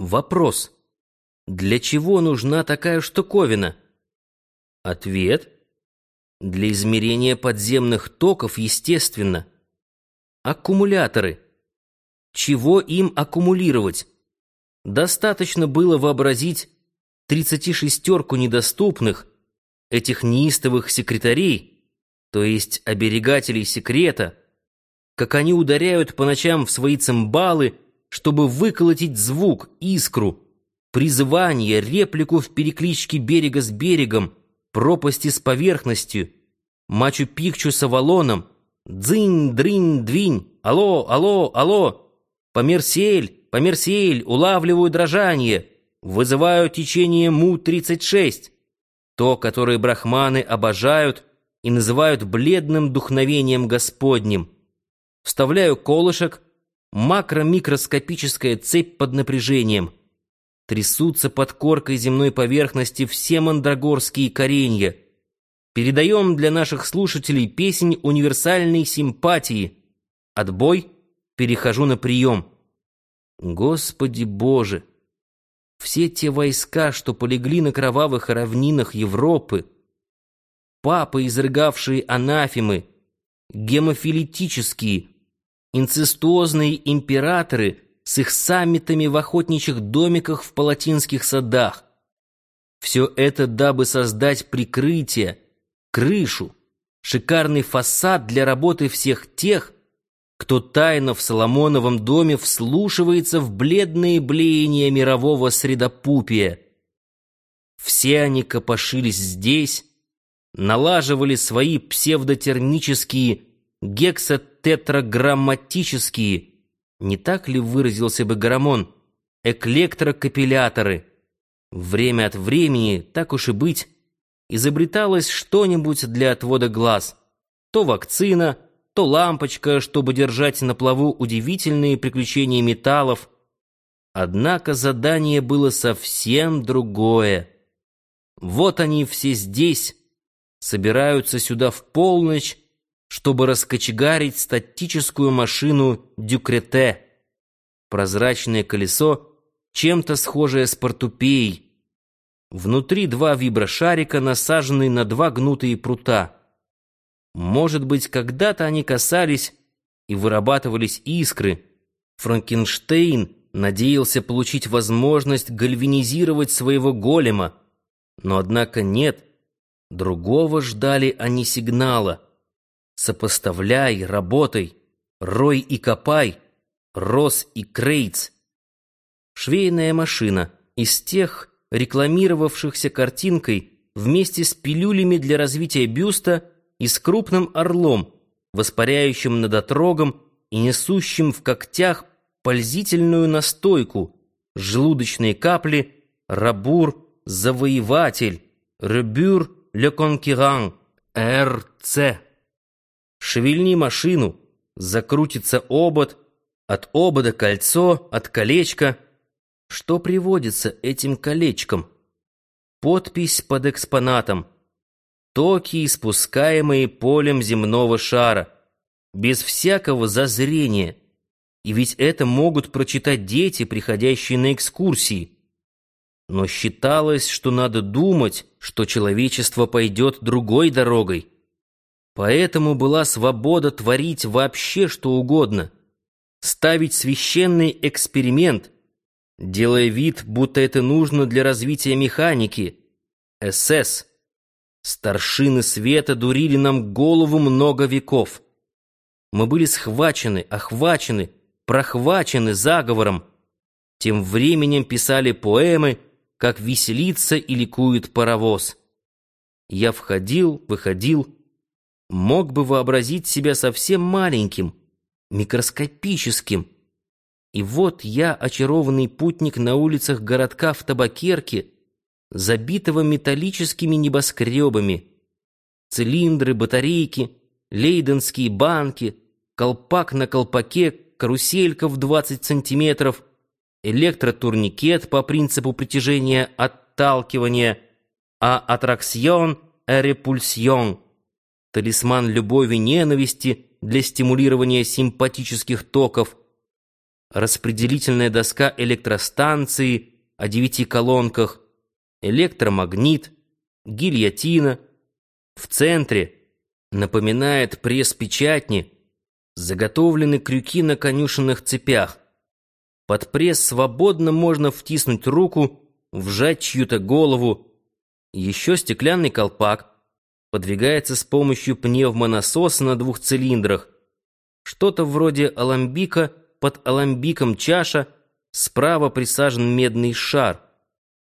Вопрос. Для чего нужна такая штуковина? Ответ. Для измерения подземных токов, естественно. Аккумуляторы. Чего им аккумулировать? Достаточно было вообразить 36-ку недоступных, этих неистовых секретарей, то есть оберегателей секрета, как они ударяют по ночам в свои цимбалы, чтобы выколотить звук, искру, призывание, реплику в перекличке берега с берегом, пропасти с поверхностью, Мачу-Пикчу с Авалоном, дзынь, дрынь, двинь, алло, алло, алло, померсиэль, улавливаю дрожание, вызываю течение Му-36, то, которое брахманы обожают и называют бледным духновением Господним. Вставляю колышек, макро-микроскопическая цепь под напряжением. Трясутся под коркой земной поверхности все мандрагорские коренья. Передаем для наших слушателей песнь универсальной симпатии. Отбой, перехожу на прием. Господи Боже! Все те войска, что полегли на кровавых равнинах Европы, папы, изрыгавшие анафемы, гемофилитические, инцестуозные императоры с их саммитами в охотничьих домиках в палатинских садах. Все это дабы создать прикрытие, крышу, шикарный фасад для работы всех тех, кто тайно в Соломоновом доме вслушивается в бледные блеяния мирового средопупия. Все они копошились здесь, налаживали свои псевдотермические, гексатетраграмматические, не так ли выразился бы Гарамон, эклектро-капилляторы. Время от времени, так уж и быть, изобреталось что-нибудь для отвода глаз. То вакцина, то лампочка, чтобы держать на плаву удивительные приключения металлов. Однако задание было совсем другое. Вот они все здесь, собираются сюда в полночь, чтобы раскочегарить статическую машину Дюкрете. Прозрачное колесо, чем-то схожее с портупеей. Внутри два виброшарика, насаженные на два гнутые прута. Может быть, когда-то они касались и вырабатывались искры. Франкенштейн надеялся получить возможность гальванизировать своего голема. Но, однако, нет. Другого ждали они сигнала. Сопоставляй, работай, рой и копай, Росс и Крейц. Швейная машина из тех, рекламировавшихся картинкой вместе с пилюлями для развития бюста и с крупным орлом, воспаряющим над отрогом и несущим в когтях пользительную настойку, желудочные капли, рабур, завоеватель, ребюр, ле конкеран, РЦ. Шевельни машину, закрутится обод, от обода кольцо, от колечка. Что приводится этим колечком? Подпись под экспонатом. Токи, испускаемые полем земного шара, без всякого зазрения. И ведь это могут прочитать дети, приходящие на экскурсии. Но считалось, что надо думать, что человечество пойдет другой дорогой. Поэтому была свобода творить вообще что угодно, ставить священный эксперимент, делая вид, будто это нужно для развития механики. СС. Старшины света дурили нам голову много веков. Мы были схвачены, охвачены, прохвачены заговором. Тем временем писали поэмы, как веселится и ликует паровоз. Я входил, выходил, мог бы вообразить себя совсем маленьким, микроскопическим. И вот я, очарованный путник на улицах городка в табакерке, забитого металлическими небоскребами. Цилиндры, батарейки, лейденские банки, колпак на колпаке, каруселька в 20 сантиметров, электротурникет по принципу притяжения-отталкивания, а аттракцион и репульсион, талисман любови-ненависти для стимулирования симпатических токов. распределительная доска электростанции о 9 колонках, электромагнит, гильотина. В центре, напоминает пресс-печатни, заготовлены крюки на конюшенных цепях. Под пресс свободно можно втиснуть руку, вжать чью-то голову. Еще стеклянный колпак подвигается с помощью пневмонасоса на 2 цилиндрах. Что-то вроде аламбика, под аламбиком чаша, справа присажен медный шар.